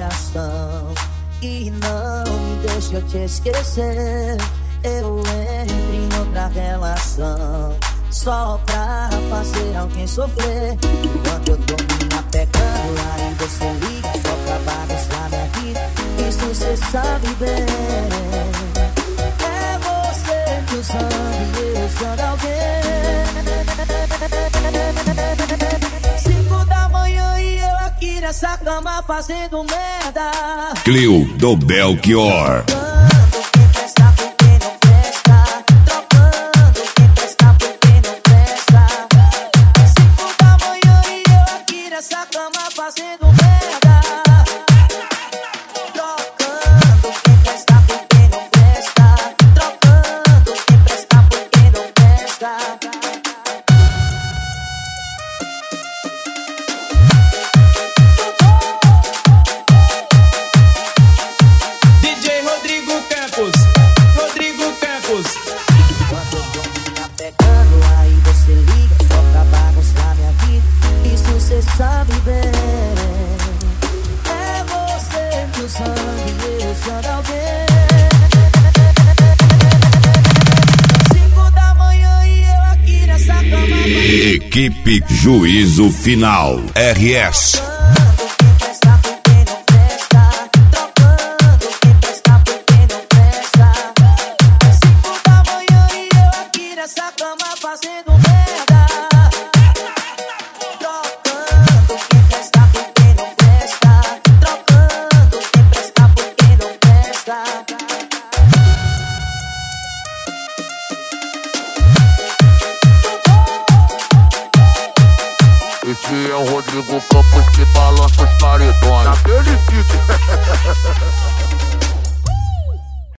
coração e não me deixe eu te esquecer. Eu entro em outra relação só pra fazer alguém sofrer. Quando eu tô me apegando, aí você liga só pra bagunçar minha vida. Isso cê sabe bem. É você que usando e eu usando alguém. 5 da manhã e eu aqui nessa cama fazendo merda. Cleo do Belchior. Essa cama fazendo merda, trocando quem presta por quem não presta, trocando quem presta por quem não presta. DJ Rodrigo Campos, Rodrigo Campos. Quando eu tô me apegando, aí você liga só pra bagunçar minha vida. Isso cê sabe bem. É você que usando e eu usando alguém. 5 da manhã e eu aqui nessa cama. Equipe Juízo Final RS. Quem presta por quem não presta, trocando quem presta por quem não presta. 5 da manhã e eu aqui nessa cama fazendo merda. Trocando quem presta por quem não presta, trocando quem presta por quem não presta. Esse é o Rodrigo Campos que balança os